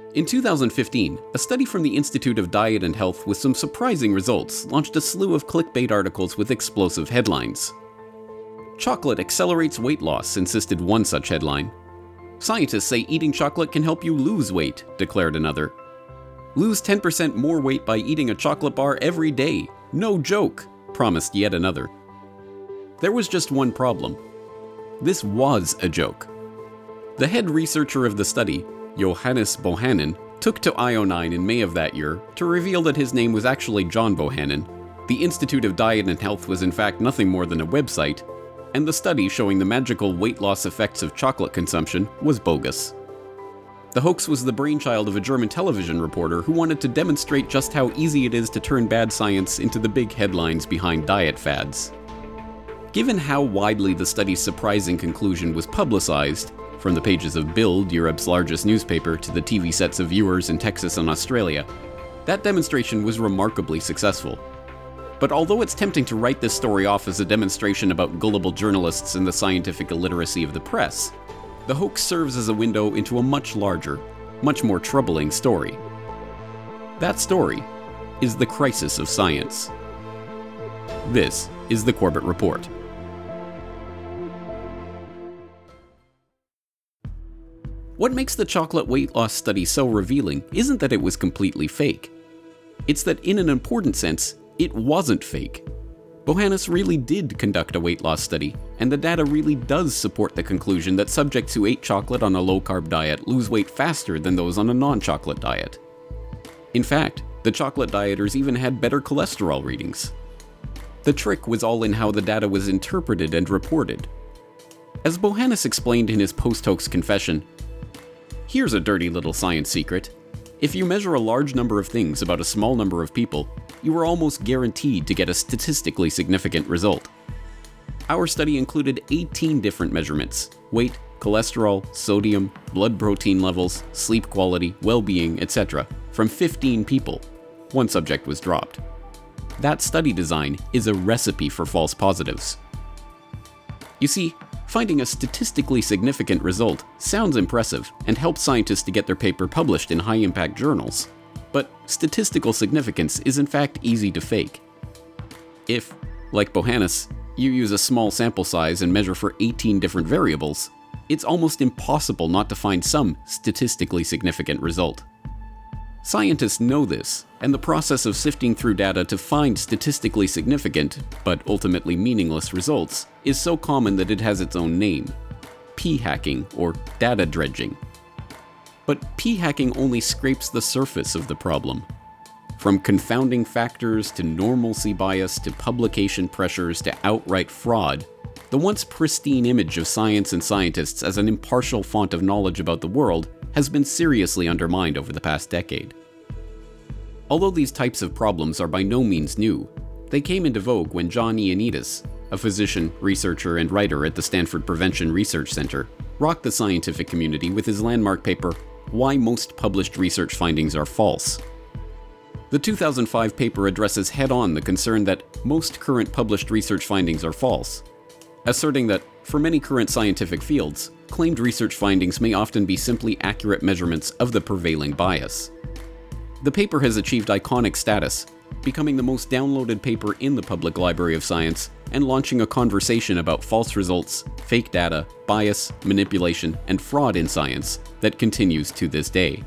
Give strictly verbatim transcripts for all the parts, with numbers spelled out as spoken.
In two thousand fifteen, a study from the Institute of Diet and Health with some surprising results launched a slew of clickbait articles with explosive headlines. "Chocolate accelerates weight loss," insisted one such headline. "Scientists say eating chocolate can help you lose weight," declared another. "Lose ten percent more weight by eating a chocolate bar every day. No joke," promised yet another. There was just one problem. This was a joke. The head researcher of the study, Johannes Bohannon, took to I O nine in May of that year to reveal that his name was actually John Bohannon. The Institute of Diet and Health was in fact nothing more than a website, and the study showing the magical weight loss effects of chocolate consumption was bogus. The hoax was the brainchild of a German television reporter who wanted to demonstrate just how easy it is to turn bad science into the big headlines behind diet fads. Given how widely the study's surprising conclusion was publicized, from the pages of Bild, Europe's largest newspaper, to the T V sets of viewers in Texas and Australia, that demonstration was remarkably successful. But although it's tempting to write this story off as a demonstration about gullible journalists and the scientific illiteracy of the press, the hoax serves as a window into a much larger, much more troubling story. That story is the crisis of science. This is the Corbett Report. What makes the chocolate weight loss study so revealing isn't that it was completely fake. It's that in an important sense, it wasn't fake. Bohannon really did conduct a weight loss study, and the data really does support the conclusion that subjects who ate chocolate on a low-carb diet lose weight faster than those on a non-chocolate diet. In fact, the chocolate dieters even had better cholesterol readings. The trick was all in how the data was interpreted and reported. As Bohannon explained in his post-hoax confession, "Here's a dirty little science secret. If you measure a large number of things about a small number of people, you are almost guaranteed to get a statistically significant result. Our study included eighteen different measurements: weight, cholesterol, sodium, blood protein levels, sleep quality, well-being, et cetera, from fifteen people. One subject was dropped. That study design is a recipe for false positives." You see, finding a statistically significant result sounds impressive and helps scientists to get their paper published in high-impact journals. But statistical significance is in fact easy to fake. If, like Bohannon, you use a small sample size and measure for eighteen different variables, it's almost impossible not to find some statistically significant result. Scientists know this, and the process of sifting through data to find statistically significant, but ultimately meaningless results, is so common that it has its own name: p-hacking or data dredging. But p-hacking only scrapes the surface of the problem. From confounding factors to normalcy bias to publication pressures to outright fraud, the once pristine image of science and scientists as an impartial font of knowledge about the world has been seriously undermined over the past decade. Although these types of problems are by no means new, they came into vogue when John Ioannidis, a physician, researcher, and writer at the Stanford Prevention Research Center, rocked the scientific community with his landmark paper, "Why Most Published Research Findings Are False." The two thousand five paper addresses head-on the concern that most current published research findings are false, asserting that, for many current scientific fields, claimed research findings may often be simply accurate measurements of the prevailing bias. The paper has achieved iconic status, becoming the most downloaded paper in the public library of science and launching a conversation about false results, fake data, bias, manipulation, and fraud in science that continues to this day.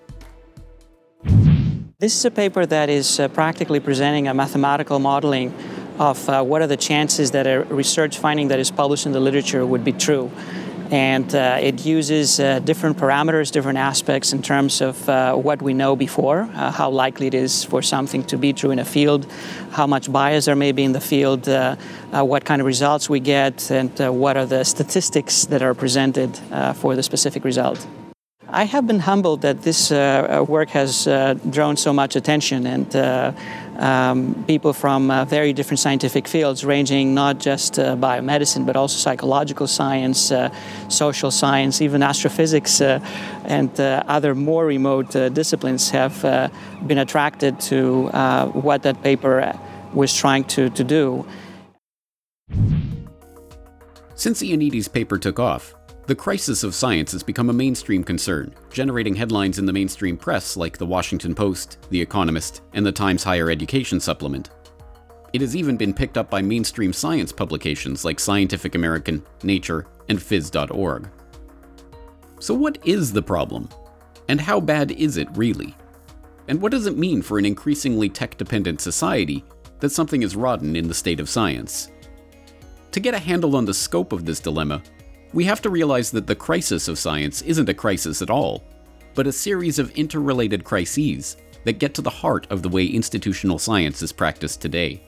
This is a paper that is uh, practically presenting a mathematical modeling of uh, what are the chances that a research finding that is published in the literature would be true. And uh, it uses uh, different parameters, different aspects in terms of uh, what we know before, uh, how likely it is for something to be true in a field, how much bias there may be in the field, uh, uh, what kind of results we get, and uh, what are the statistics that are presented uh, for the specific result. I have been humbled that this uh, work has uh, drawn so much attention, and uh, um, people from uh, very different scientific fields, ranging not just uh, biomedicine, but also psychological science, uh, social science, even astrophysics, uh, and uh, other more remote uh, disciplines have uh, been attracted to uh, what that paper was trying to, to do. Since Ioannidis' paper took off, The crisis of science has become a mainstream concern, generating headlines in the mainstream press like The Washington Post, The Economist, and the Times Higher Education Supplement. It has even been picked up by mainstream science publications like Scientific American, Nature, and phys dot org. So what is the problem? And how bad is it really? And what does it mean for an increasingly tech-dependent society that something is rotten in the state of science? To get a handle on the scope of this dilemma, we have to realize that the crisis of science isn't a crisis at all, but a series of interrelated crises that get to the heart of the way institutional science is practiced today.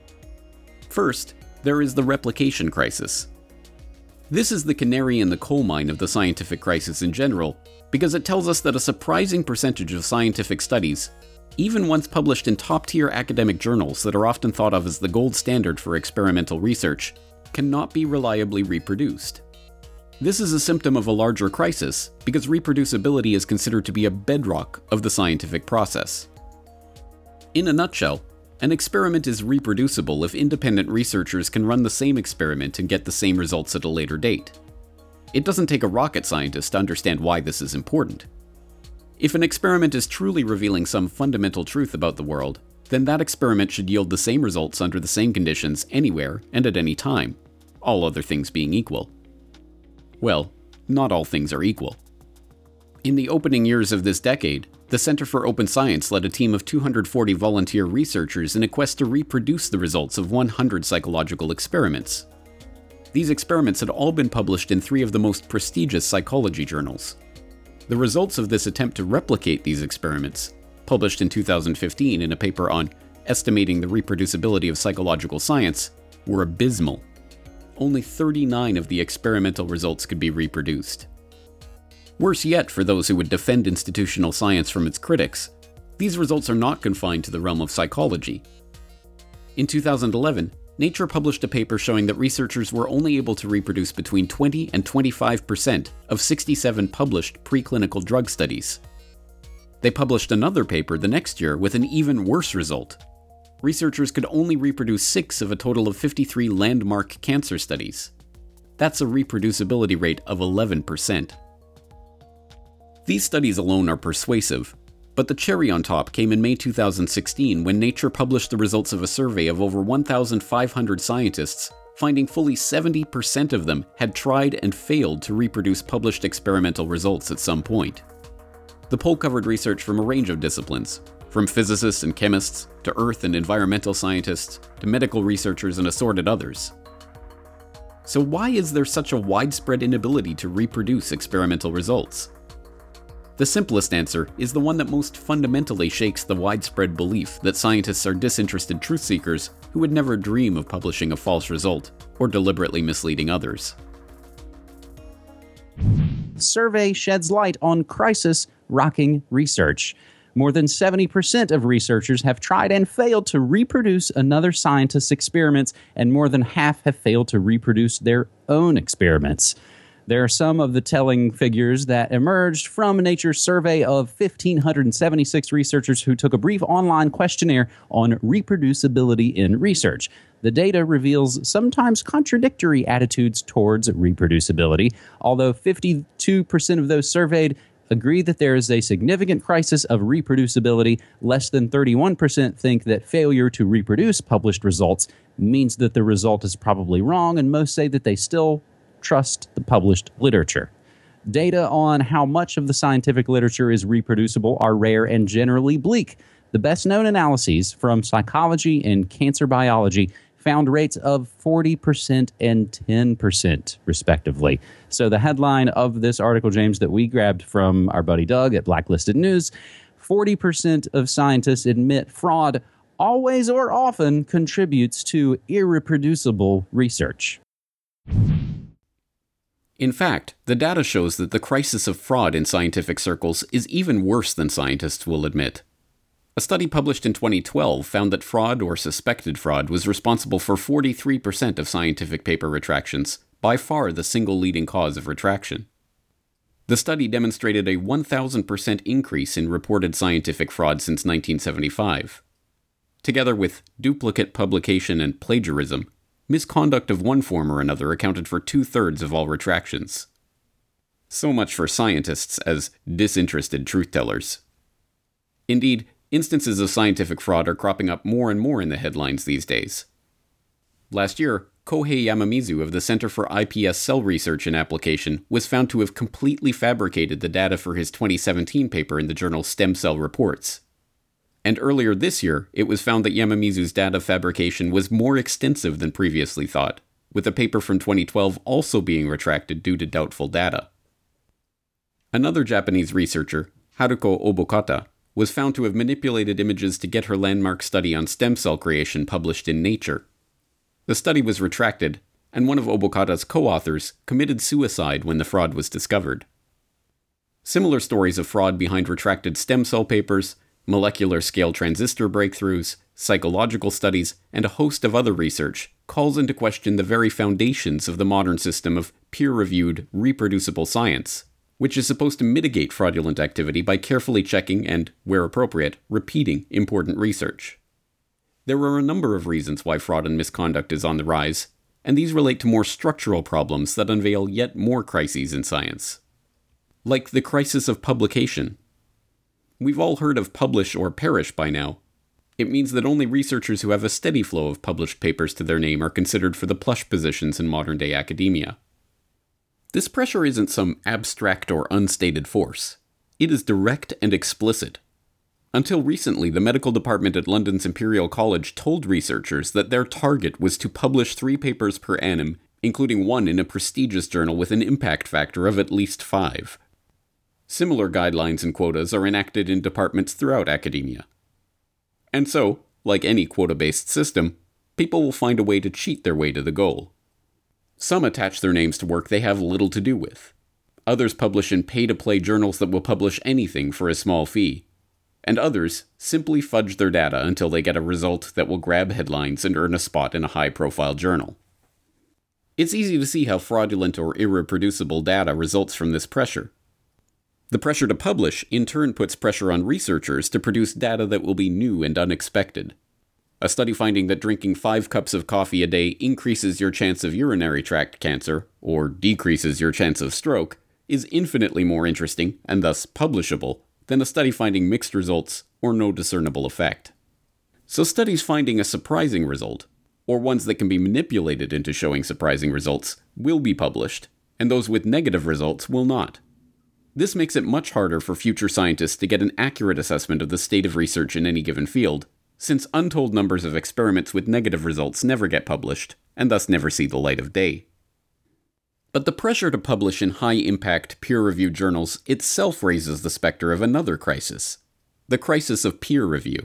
First, there is the replication crisis. This is the canary in the coal mine of the scientific crisis in general, because it tells us that a surprising percentage of scientific studies, even once published in top-tier academic journals that are often thought of as the gold standard for experimental research, cannot be reliably reproduced. This is a symptom of a larger crisis, because reproducibility is considered to be a bedrock of the scientific process. In a nutshell, an experiment is reproducible if independent researchers can run the same experiment and get the same results at a later date. It doesn't take a rocket scientist to understand why this is important. If an experiment is truly revealing some fundamental truth about the world, then that experiment should yield the same results under the same conditions anywhere and at any time, all other things being equal. Well, not all things are equal. In the opening years of this decade, the Center for Open Science led a team of two hundred forty volunteer researchers in a quest to reproduce the results of one hundred psychological experiments. These experiments had all been published in three of the most prestigious psychology journals. The results of this attempt to replicate these experiments, published in two thousand fifteen in a paper on estimating the reproducibility of psychological science, were abysmal. Only thirty-nine of the experimental results could be reproduced. Worse yet for those who would defend institutional science from its critics, these results are not confined to the realm of psychology. In two thousand eleven, Nature published a paper showing that researchers were only able to reproduce between twenty and twenty-five percent of sixty-seven published preclinical drug studies. They published another paper the next year with an even worse result. Researchers could only reproduce six of a total of fifty-three landmark cancer studies. That's a reproducibility rate of eleven percent. These studies alone are persuasive, but the cherry on top came in May two thousand sixteen when Nature published the results of a survey of over one thousand five hundred scientists, finding fully seventy percent of them had tried and failed to reproduce published experimental results at some point. The poll covered research from a range of disciplines, from physicists and chemists, to earth and environmental scientists, to medical researchers and assorted others. So why is there such a widespread inability to reproduce experimental results? The simplest answer is the one that most fundamentally shakes the widespread belief that scientists are disinterested truth seekers who would never dream of publishing a false result or deliberately misleading others. Survey sheds light on crisis rocking research. More than seventy percent of researchers have tried and failed to reproduce another scientist's experiments, and more than half have failed to reproduce their own experiments. There are some of the telling figures that emerged from Nature's survey of one thousand five hundred seventy-six researchers who took a brief online questionnaire on reproducibility in research. The data reveals sometimes contradictory attitudes towards reproducibility, although fifty-two percent of those surveyed agree that there is a significant crisis of reproducibility. Less than thirty-one percent think that failure to reproduce published results means that the result is probably wrong, and most say that they still trust the published literature. Data on how much of the scientific literature is reproducible are rare and generally bleak. The best-known analyses from psychology and cancer biology found rates of forty percent and ten percent, respectively. So the headline of this article, James, that we grabbed from our buddy Doug at Blacklisted News, forty percent of scientists admit fraud always or often contributes to irreproducible research. In fact, the data shows that the crisis of fraud in scientific circles is even worse than scientists will admit. A study published in twenty twelve found that fraud or suspected fraud was responsible for forty-three percent of scientific paper retractions, by far the single leading cause of retraction. The study demonstrated a one thousand percent increase in reported scientific fraud since nineteen seventy-five. Together with duplicate publication and plagiarism, misconduct of one form or another accounted for two-thirds of all retractions. So much for scientists as disinterested truth-tellers. Indeed, instances of scientific fraud are cropping up more and more in the headlines these days. Last year, Kohei Yamamizu of the Center for I P S Cell Research and Application was found to have completely fabricated the data for his twenty seventeen paper in the journal Stem Cell Reports. And earlier this year, it was found that Yamamizu's data fabrication was more extensive than previously thought, with a paper from twenty twelve also being retracted due to doubtful data. Another Japanese researcher, Haruko Obokata, was found to have manipulated images to get her landmark study on stem cell creation published in Nature. The study was retracted, and one of Obokata's co-authors committed suicide when the fraud was discovered. Similar stories of fraud behind retracted stem cell papers, molecular-scale transistor breakthroughs, psychological studies, and a host of other research calls into question the very foundations of the modern system of peer-reviewed, reproducible science, which is supposed to mitigate fraudulent activity by carefully checking and, where appropriate, repeating important research. There are a number of reasons why fraud and misconduct is on the rise, and these relate to more structural problems that unveil yet more crises in science. Like the crisis of publication. We've all heard of publish or perish by now. It means that only researchers who have a steady flow of published papers to their name are considered for the plush positions in modern-day academia. This pressure isn't some abstract or unstated force. It is direct and explicit. Until recently, the medical department at London's Imperial College told researchers that their target was to publish three papers per annum, including one in a prestigious journal with an impact factor of at least five. Similar guidelines and quotas are enacted in departments throughout academia. And so, like any quota-based system, people will find a way to cheat their way to the goal. Some attach their names to work they have little to do with. Others publish in pay-to-play journals that will publish anything for a small fee. And others simply fudge their data until they get a result that will grab headlines and earn a spot in a high-profile journal. It's easy to see how fraudulent or irreproducible data results from this pressure. The pressure to publish, in turn, puts pressure on researchers to produce data that will be new and unexpected. A study finding that drinking five cups of coffee a day increases your chance of urinary tract cancer, or decreases your chance of stroke, is infinitely more interesting, and thus publishable, than a study finding mixed results or no discernible effect. So studies finding a surprising result, or ones that can be manipulated into showing surprising results, will be published, and those with negative results will not. This makes it much harder for future scientists to get an accurate assessment of the state of research in any given field, since untold numbers of experiments with negative results never get published, and thus never see the light of day. But the pressure to publish in high-impact, peer-reviewed journals itself raises the specter of another crisis, the crisis of peer review.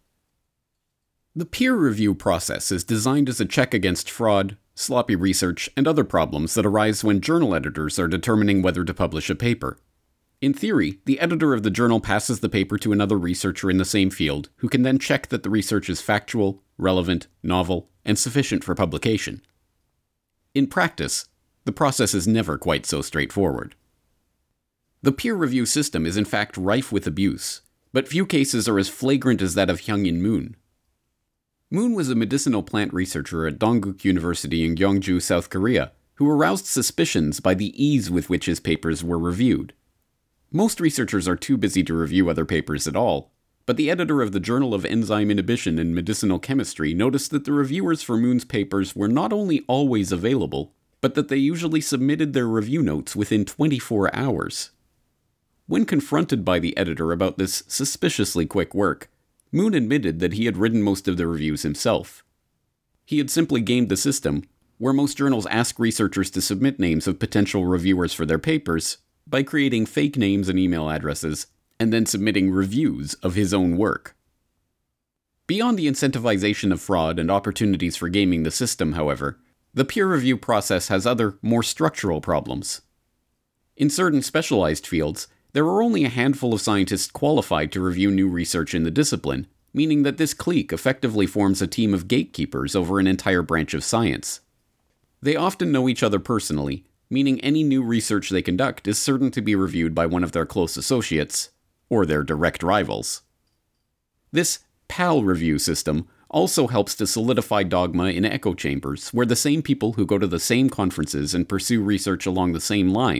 The peer review process is designed as a check against fraud, sloppy research, and other problems that arise when journal editors are determining whether to publish a paper. In theory, the editor of the journal passes the paper to another researcher in the same field, who can then check that the research is factual, relevant, novel, and sufficient for publication. In practice, the process is never quite so straightforward. The peer review system is in fact rife with abuse, but few cases are as flagrant as that of Hyung-In Moon. Moon was a medicinal plant researcher at Dongguk University in Gyeongju, South Korea, who aroused suspicions by the ease with which his papers were reviewed. Most researchers are too busy to review other papers at all, but the editor of the Journal of Enzyme Inhibition in Medicinal Chemistry noticed that the reviewers for Moon's papers were not only always available, but that they usually submitted their review notes within twenty-four hours. When confronted by the editor about this suspiciously quick work, Moon admitted that he had written most of the reviews himself. He had simply gamed the system, where most journals ask researchers to submit names of potential reviewers for their papers, by creating fake names and email addresses, and then submitting reviews of his own work. Beyond the incentivization of fraud and opportunities for gaming the system, however, the peer review process has other, more structural problems. In certain specialized fields, there are only a handful of scientists qualified to review new research in the discipline, meaning that this clique effectively forms a team of gatekeepers over an entire branch of science. They often know each other personally, meaning any new research they conduct is certain to be reviewed by one of their close associates, or their direct rivals. This PAL review system also helps to solidify dogma in echo chambers, where the same people who go to the same conferences and pursue research along the same lines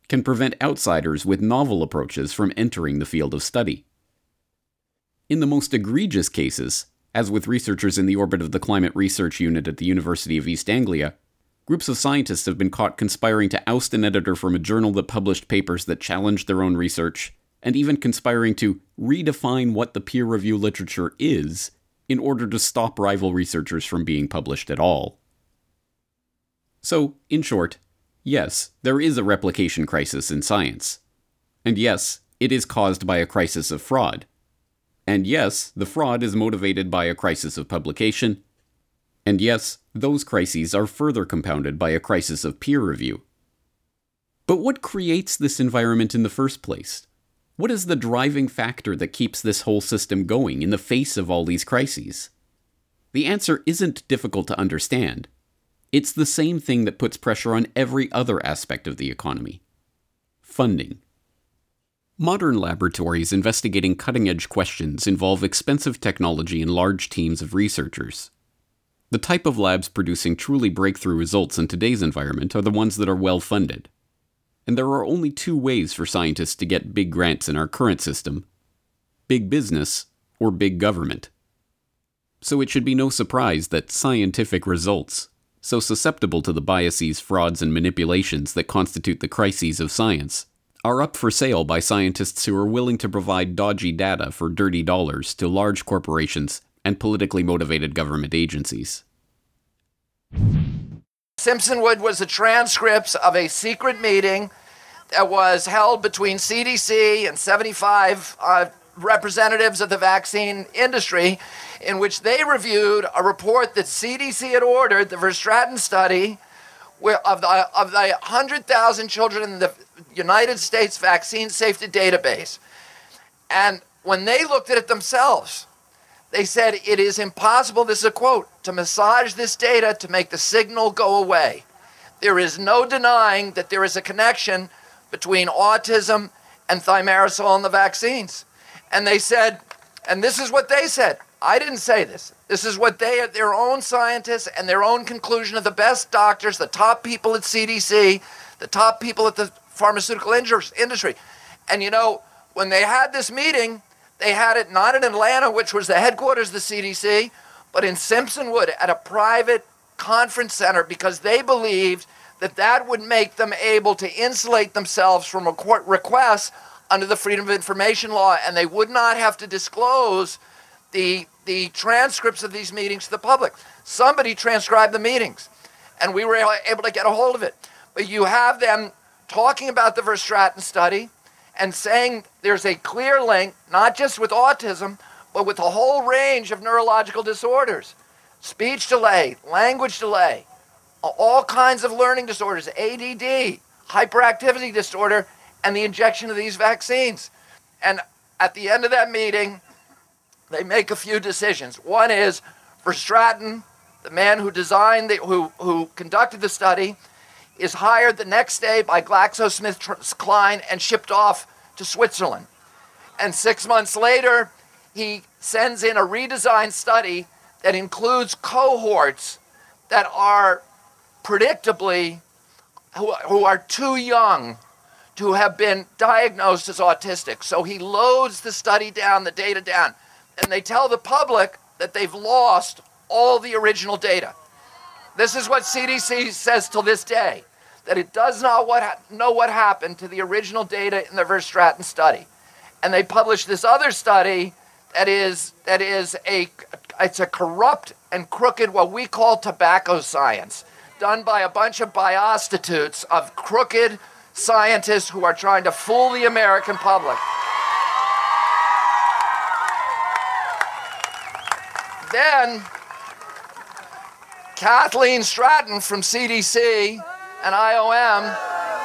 can prevent outsiders with novel approaches from entering the field of study. In the most egregious cases, as with researchers in the orbit of the Climate Research Unit at the University of East Anglia, groups of scientists have been caught conspiring to oust an editor from a journal that published papers that challenged their own research, and even conspiring to redefine what the peer review literature is in order to stop rival researchers from being published at all. So, in short, yes, there is a replication crisis in science. And yes, it is caused by a crisis of fraud. And yes, the fraud is motivated by a crisis of publication. And yes, those crises are further compounded by a crisis of peer review. But what creates this environment in the first place? What is the driving factor that keeps this whole system going in the face of all these crises? The answer isn't difficult to understand. It's the same thing that puts pressure on every other aspect of the economy: funding. Modern laboratories investigating cutting-edge questions involve expensive technology and large teams of researchers. The type of labs producing truly breakthrough results in today's environment are the ones that are well-funded. And there are only two ways for scientists to get big grants in our current system: big business or big government. So it should be no surprise that scientific results, so susceptible to the biases, frauds, and manipulations that constitute the crises of science, are up for sale by scientists who are willing to provide dodgy data for dirty dollars to large corporations and politically motivated government agencies. Simpsonwood was the transcripts of a secret meeting that was held between C D C and seventy-five uh, representatives of the vaccine industry, in which they reviewed a report that C D C had ordered, the Verstraeten study, where of the of the one hundred thousand children in the United States Vaccine Safety Database. And when they looked at it themselves, they said, it is impossible, this is a quote, to massage this data to make the signal go away. There is no denying that there is a connection between autism and thimerosal and the vaccines. And they said, and this is what they said, I didn't say this, this is what they, their own scientists and their own conclusion of the best doctors, the top people at C D C, the top people at the pharmaceutical industry. And you know, when they had this meeting, they had it not in Atlanta, which was the headquarters of the C D C, but in Simpsonwood at a private conference center, because they believed that that would make them able to insulate themselves from requests under the Freedom of Information Law, and they would not have to disclose the, the transcripts of these meetings to the public. Somebody transcribed the meetings, and we were able to get a hold of it. But you have them talking about the Verstraeten study and saying there's a clear link, not just with autism, but with a whole range of neurological disorders. Speech delay, language delay, all kinds of learning disorders, A D D, hyperactivity disorder, and the injection of these vaccines. And at the end of that meeting, they make a few decisions. One is Verstraeten, the man who designed, the, who, who conducted the study, is hired the next day by GlaxoSmithKline and shipped off to Switzerland. And six months later, he sends in a redesigned study that includes cohorts that are predictably, who, who are too young to have been diagnosed as autistic. So he loads the study down, the data down, and they tell the public that they've lost all the original data. This is what C D C says till this day, that it does not what ha- know what happened to the original data in the Verstraeten study. And they published this other study that is that is a it's a corrupt and crooked, what we call tobacco science, done by a bunch of biostitutes of crooked scientists who are trying to fool the American public. Then Kathleen Stratton from C D C and I O M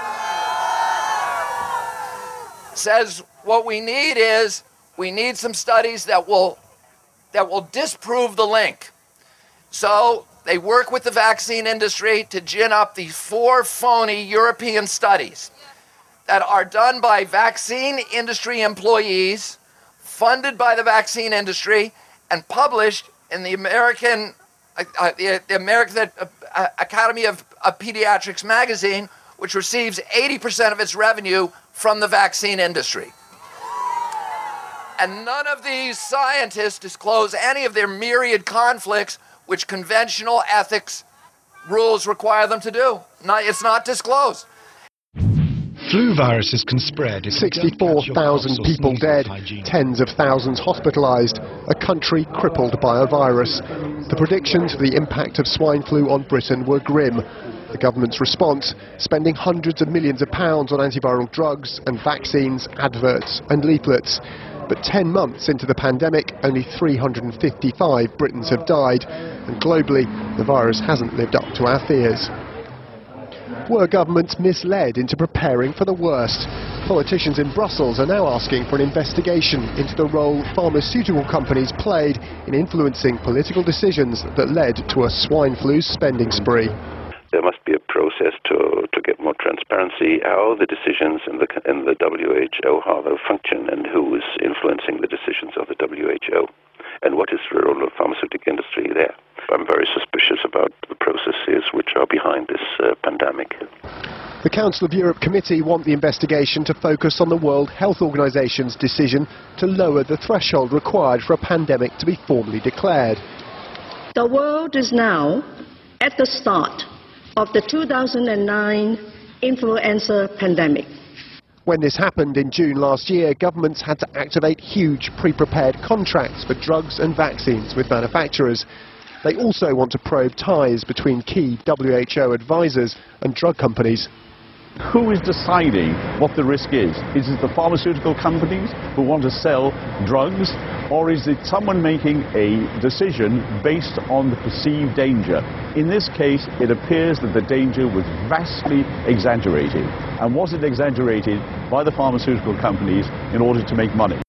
says what we need is we need some studies that will that will disprove the link. So they work with the vaccine industry to gin up these four phony European studies that are done by vaccine industry employees, funded by the vaccine industry, and published in the American uh, the, the American uh, Academy of, of Pediatrics magazine, which receives eighty percent of its revenue from the vaccine industry. And none of these scientists disclose any of their myriad conflicts which conventional ethics rules require them to do. Not, it's not disclosed. Flu viruses can spread. sixty-four thousand people dead, tens of thousands hospitalised, a country crippled by a virus. The predictions for the impact of swine flu on Britain were grim. The government's response, spending hundreds of millions of pounds on antiviral drugs and vaccines, adverts and leaflets. But ten months into the pandemic, only three hundred fifty-five Britons have died, and globally, the virus hasn't lived up to our fears. Were governments misled into preparing for the worst? Politicians in Brussels are now asking for an investigation into the role pharmaceutical companies played in influencing political decisions that led to a swine flu spending spree. There must be a process to, to get more transparency, how the decisions in the, in the W H O, how they function, and who is influencing the decisions of the W H O, and what is the role of the pharmaceutical industry there. I'm very suspicious about the processes which are behind this uh, pandemic. The Council of Europe Committee want the investigation to focus on the World Health Organization's decision to lower the threshold required for a pandemic to be formally declared. The world is now at the start of the two thousand nine influenza pandemic. When this happened in June last year, governments had to activate huge pre-prepared contracts for drugs and vaccines with manufacturers. They also want to probe ties between key W H O advisors and drug companies. Who is deciding what the risk is? Is it the pharmaceutical companies who want to sell drugs, or is it someone making a decision based on the perceived danger? In this case, it appears that the danger was vastly exaggerated. And was it exaggerated by the pharmaceutical companies in order to make money?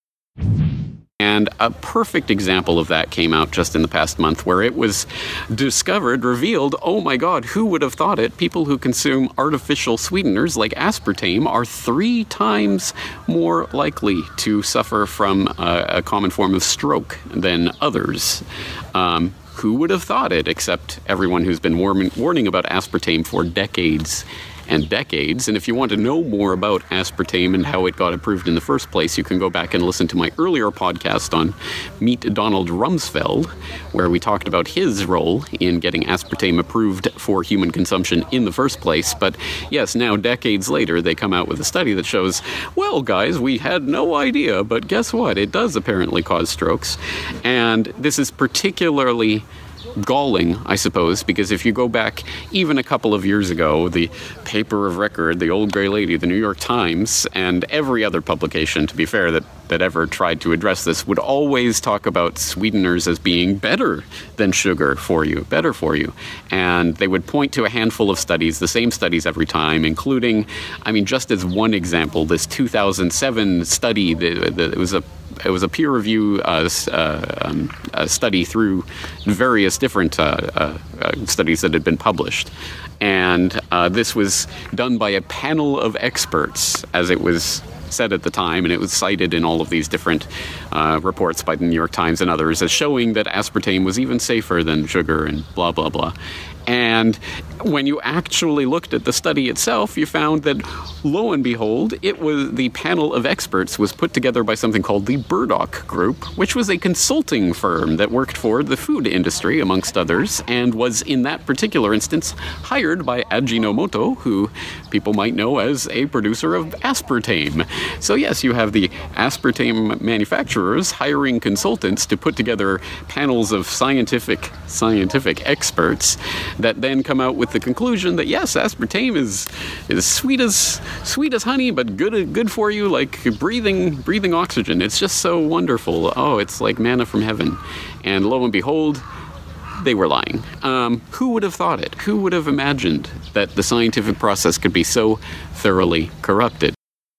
And a perfect example of that came out just in the past month, where it was discovered, revealed, oh my God, who would have thought it? People who consume artificial sweeteners like aspartame are three times more likely to suffer from a, a common form of stroke than others. Um, who would have thought it, except everyone who's been warning, warning about aspartame for decades and decades. And if you want to know more about aspartame and how it got approved in the first place, you can go back and listen to my earlier podcast on Meet Donald Rumsfeld, where we talked about his role in getting aspartame approved for human consumption in the first place. But yes, now decades later, they come out with a study that shows, well, guys, we had no idea, but guess what? It does apparently cause strokes. And this is particularly galling, I suppose, because if you go back even a couple of years ago, the paper of record, the old grey lady, the New York Times, and every other publication, to be fair, that, that ever tried to address this would always talk about sweeteners as being better than sugar for you, better for you. And they would point to a handful of studies, the same studies every time, including, I mean, just as one example, this two thousand seven study, that, that it was a It was a peer review uh, uh, um, uh, study through various different uh, uh, uh, studies that had been published. And uh, this was done by a panel of experts, as it was said at the time, and it was cited in all of these different uh, reports by the New York Times and others as showing that aspartame was even safer than sugar and blah, blah, blah. And when you actually looked at the study itself, you found that, lo and behold, it was the panel of experts was put together by something called the Burdock Group, which was a consulting firm that worked for the food industry, amongst others, and was, in that particular instance, hired by Ajinomoto, who people might know as a producer of aspartame. So yes, you have the aspartame manufacturers hiring consultants to put together panels of scientific scientific experts that then come out with the conclusion that yes, aspartame is is sweet as sweet as honey, but good good for you, like breathing breathing oxygen. It's just so wonderful. Oh, it's like manna from heaven. And lo and behold, they were lying. Um, who would have thought it? Who would have imagined that the scientific process could be so thoroughly corrupted?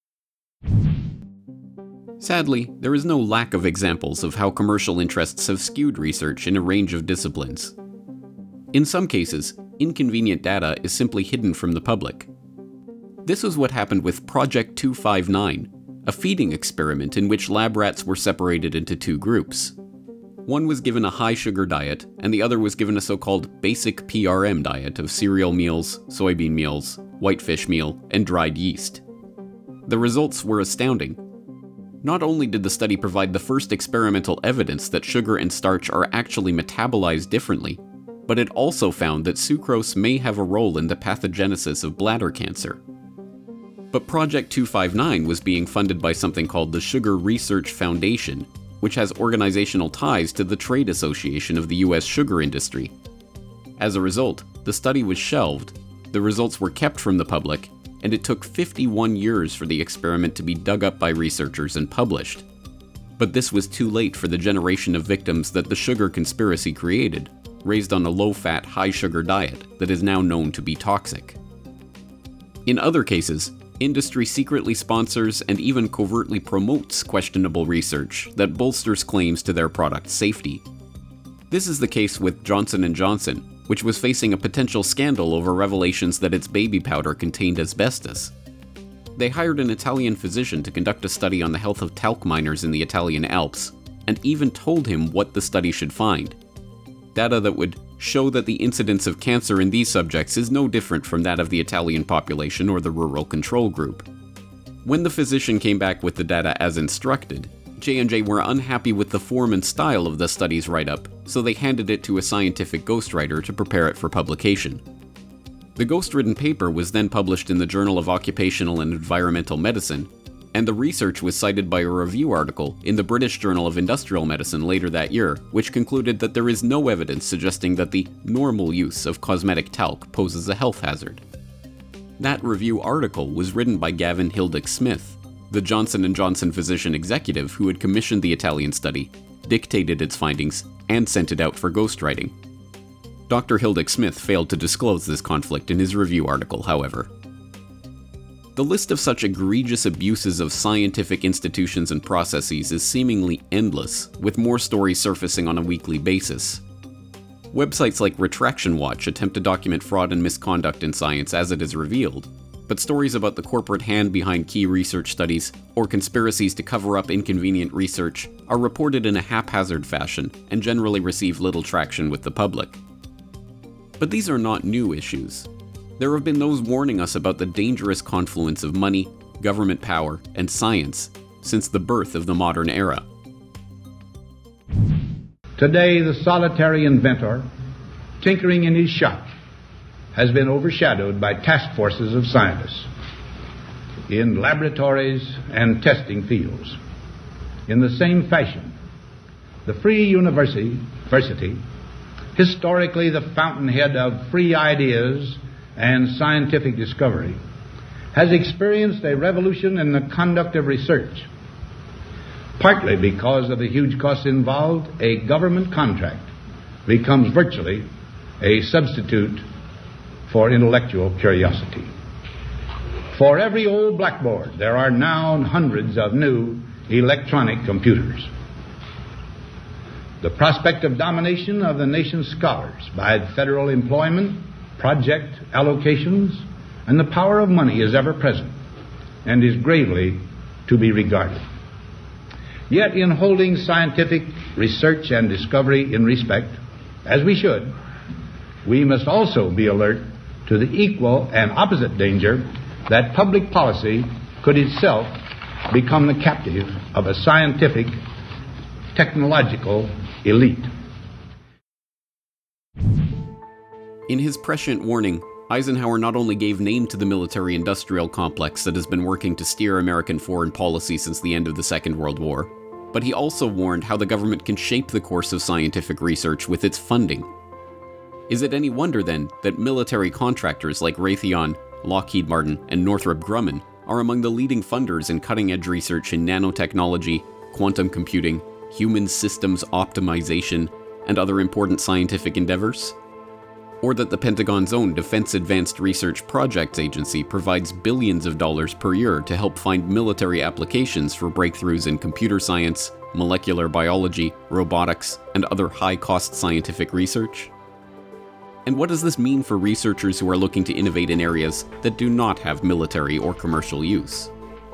Sadly, there is no lack of examples of how commercial interests have skewed research in a range of disciplines. In some cases, inconvenient data is simply hidden from the public. This was what happened with Project two fifty-nine, a feeding experiment in which lab rats were separated into two groups. One was given a high-sugar diet, and the other was given a so-called basic P R M diet of cereal meals, soybean meals, whitefish meal, and dried yeast. The results were astounding. Not only did the study provide the first experimental evidence that sugar and starch are actually metabolized differently, but it also found that sucrose may have a role in the pathogenesis of bladder cancer. But Project two fifty-nine was being funded by something called the Sugar Research Foundation, which has organizational ties to the Trade Association of the U S sugar industry. As a result, the study was shelved, the results were kept from the public, and it took fifty-one years for the experiment to be dug up by researchers and published. But this was too late for the generation of victims that the sugar conspiracy created, raised on a low-fat, high-sugar diet that is now known to be toxic. In other cases, industry secretly sponsors and even covertly promotes questionable research that bolsters claims to their product's safety. This is the case with Johnson and Johnson, which was facing a potential scandal over revelations that its baby powder contained asbestos. They hired an Italian physician to conduct a study on the health of talc miners in the Italian Alps, and even told him what the study should find. Data that would show that the incidence of cancer in these subjects is no different from that of the Italian population or the rural control group. When the physician came back with the data as instructed, J and J were unhappy with the form and style of the study's write-up, so they handed it to a scientific ghostwriter to prepare it for publication. The ghostwritten paper was then published in the Journal of Occupational and Environmental Medicine, and the research was cited by a review article in the British Journal of Industrial Medicine later that year, which concluded that there is no evidence suggesting that the normal use of cosmetic talc poses a health hazard. That review article was written by Gavin Hilditch-Smith, the Johnson and Johnson physician executive who had commissioned the Italian study, dictated its findings, and sent it out for ghostwriting. Doctor Hilditch-Smith failed to disclose this conflict in his review article, however. The list of such egregious abuses of scientific institutions and processes is seemingly endless, with more stories surfacing on a weekly basis. Websites like Retraction Watch attempt to document fraud and misconduct in science as it is revealed, but stories about the corporate hand behind key research studies, or conspiracies to cover up inconvenient research, are reported in a haphazard fashion and generally receive little traction with the public. But these are not new issues. There have been those warning us about the dangerous confluence of money, government power, and science since the birth of the modern era. Today, the solitary inventor, tinkering in his shop, has been overshadowed by task forces of scientists in laboratories and testing fields. In the same fashion, the free university, university, historically the fountainhead of free ideas and scientific discovery, has experienced a revolution in the conduct of research. Partly because of the huge costs involved, a government contract becomes virtually a substitute for intellectual curiosity. For every old blackboard, there are now hundreds of new electronic computers. The prospect of domination of the nation's scholars by federal employment, project allocations, and the power of money is ever present and is gravely to be regarded. Yet in holding scientific research and discovery in respect, as we should, we must also be alert to the equal and opposite danger that public policy could itself become the captive of a scientific, technological elite. In his prescient warning, Eisenhower not only gave name to the military-industrial complex that has been working to steer American foreign policy since the end of the Second World War, but he also warned how the government can shape the course of scientific research with its funding. Is it any wonder, then, that military contractors like Raytheon, Lockheed Martin, and Northrop Grumman are among the leading funders in cutting-edge research in nanotechnology, quantum computing, human systems optimization, and other important scientific endeavors? Or that the Pentagon's own Defense Advanced Research Projects Agency provides billions of dollars per year to help find military applications for breakthroughs in computer science, molecular biology, robotics, and other high-cost scientific research? And what does this mean for researchers who are looking to innovate in areas that do not have military or commercial use?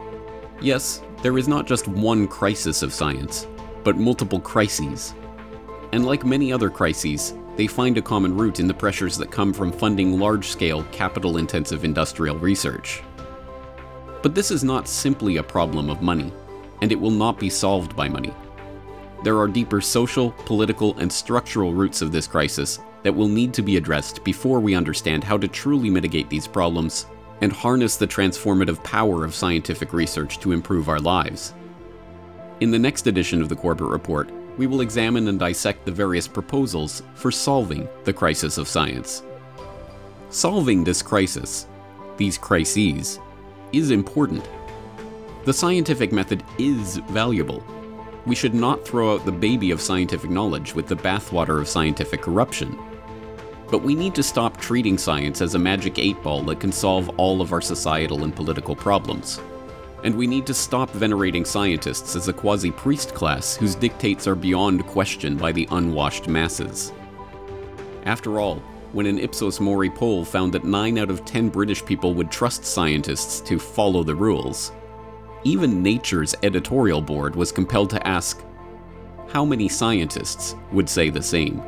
Yes, there is not just one crisis of science, but multiple crises. And like many other crises, they find a common root in the pressures that come from funding large-scale, capital-intensive industrial research. But this is not simply a problem of money, and it will not be solved by money. There are deeper social, political, and structural roots of this crisis that will need to be addressed before we understand how to truly mitigate these problems and harness the transformative power of scientific research to improve our lives. In the next edition of the Corbett Report, we will examine and dissect the various proposals for solving the crisis of science. Solving this crisis, these crises, is important. The scientific method is valuable. We should not throw out the baby of scientific knowledge with the bathwater of scientific corruption. But we need to stop treating science as a magic eight ball that can solve all of our societal and political problems. And we need to stop venerating scientists as a quasi-priest class whose dictates are beyond question by the unwashed masses. After all, when an Ipsos Mori poll found that nine out of ten British people would trust scientists to follow the rules, even Nature's editorial board was compelled to ask, how many scientists would say the same?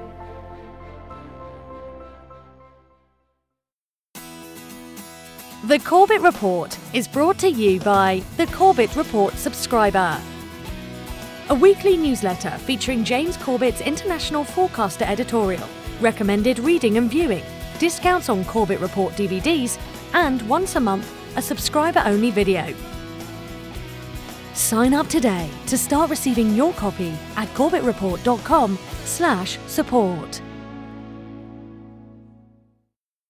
The Corbett Report is brought to you by the Corbett Report subscriber, a weekly newsletter featuring James Corbett's International Forecaster editorial, recommended reading and viewing, discounts on Corbett Report D V Ds, and once a month, a subscriber-only video. Sign up today to start receiving your copy at corbettreport dot com slash support.